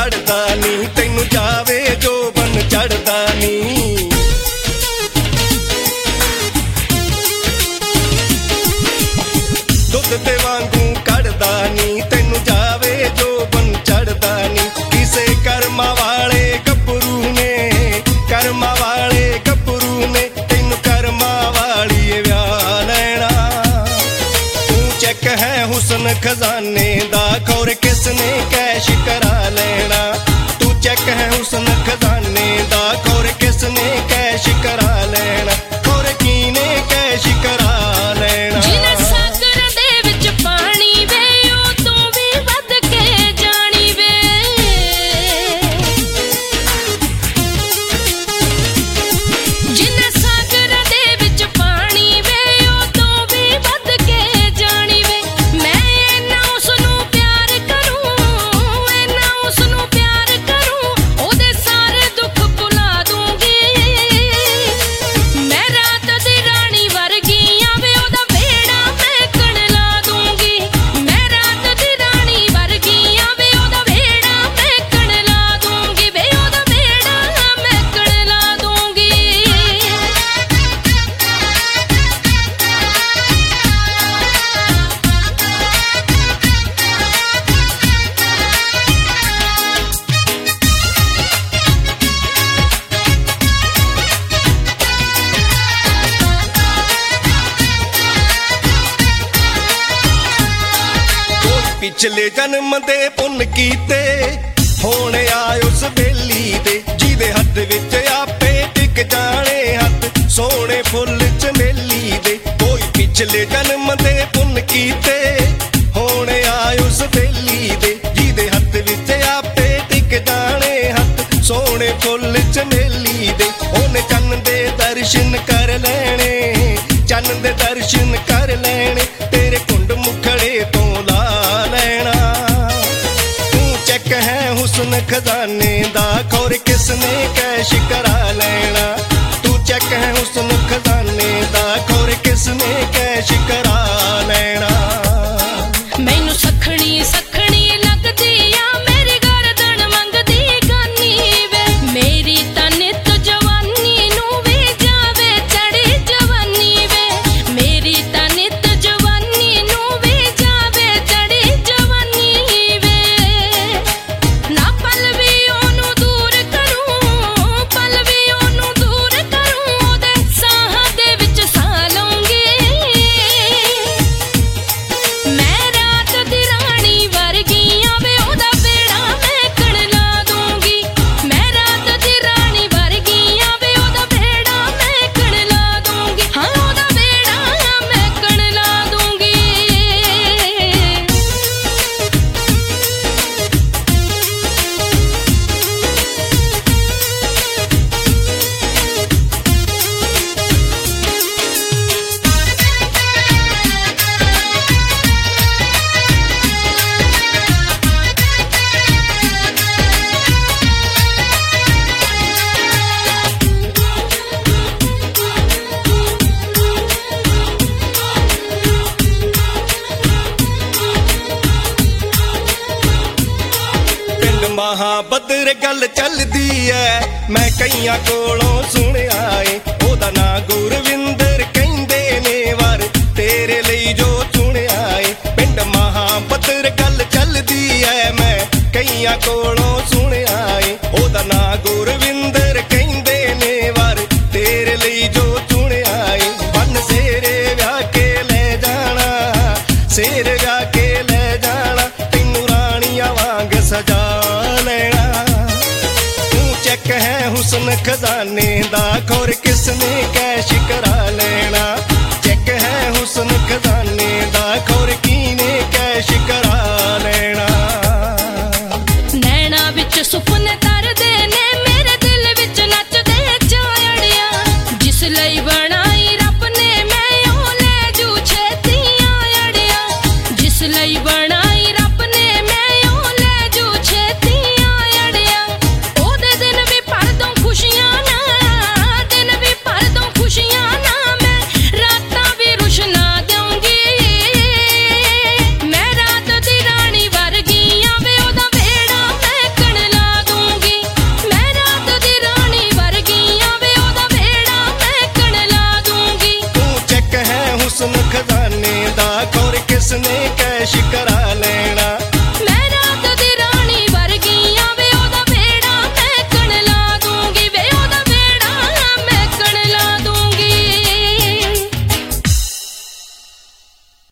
खड़दा नी, तैनू जावे जो बन चढ़दा नी। दुध दे वांगू कड़दा नी, तैनू जावे जो बन चढ़दा नी। किसे कर्मा वाले गभरू ने, कर्मा वाले गभरू ने, तैनू कर्मा वाली व्याह लैना। तू चेक है हुसन खजाने दा, खौर किसने कैश करा लेना। तू चेक है हुसन खजाने दा, खौर किसने कैश करा लेना। खौर कीने कैश करा लेना। पिछले जन्म दे पुन कीते होने आए उस बेली दे, जिदे हथ विच आपे टिक जाने हथ सोने फुल चमेली दे। कोई पिछले जन्म दे पुन कीते होने आए उस बेली दे, जिदे हथ विच आपे टिक जाने हथ सोने फुल चमेली दे। ओने चन्न दे दर्शन कर लेने, चन्न दे दर्शन कर लेने, तेरे कुंड मुखड़े तो ला लेना। तू चेक है हुसन खजाने दा, खौर किसने कैश करा लेना। तू चेक है हुसन खजाने दा, खौर किसने कैश करा लेना। मैनू सखणी सखणी लगदी आ, मेरी गर्दन मंगदी गानी वे। मेरी तां नित जवानी नू वी जावे चढ़ी जवानी वे। मेरी तां नित जवानी नू वी जावे चढ़ी जवानी वे। ना पल वी ओनू दूर करूं, पल वी ओनू दूर करूं, ओदे साह दे विच साह लऊंगी। मैं रात दी रानी वर्गी आ वे, ओदा बेड़ा मैं कण ला दूंगी। मैं रात दी रानी वर्गी आ वे, ओदा बेड़ा मैं कण ला दूंगी। हाँ ओदा बेड़ा मैं कण ला दूंगी। पिंड महाबदर गल चलदी है, मैं कईयां कोलों सुनिया है। ओदा ना गुरविंदर कहंदे ने, वार तेरे लई जो चुनिया है। पिंड महाबदर गल चलदी है, मैं कईयां कोलों सुनिया है। ओदा ना गुरविंदर कहंदे ने, वार तेरे लई जो चुनिया है। बन सेरे व्याह के ले जाना, सेरे व्याह के ले जाना, तैनू रानियां वांग सजा लेना। तू चेक है हुसन खजाने दा, खौर किसने कैश करा लेना। चेक है हुसन खजाने दा, खौर कीने कैश करा लेना। नैना विच सुपने तरदे ने, मेरे दिल विच नचदे चायड़िया। जिस लई बनाई रब ने मैं ओ ले जू छेती आयड़िया। जिस लई बनाई रब ने मैं ओ ले जू छेती आयड़िया। ओदे दिन भी भर दूं खुशियां ना, दिन भी भर दूं खुशियां ना। मैं उसने कैश करा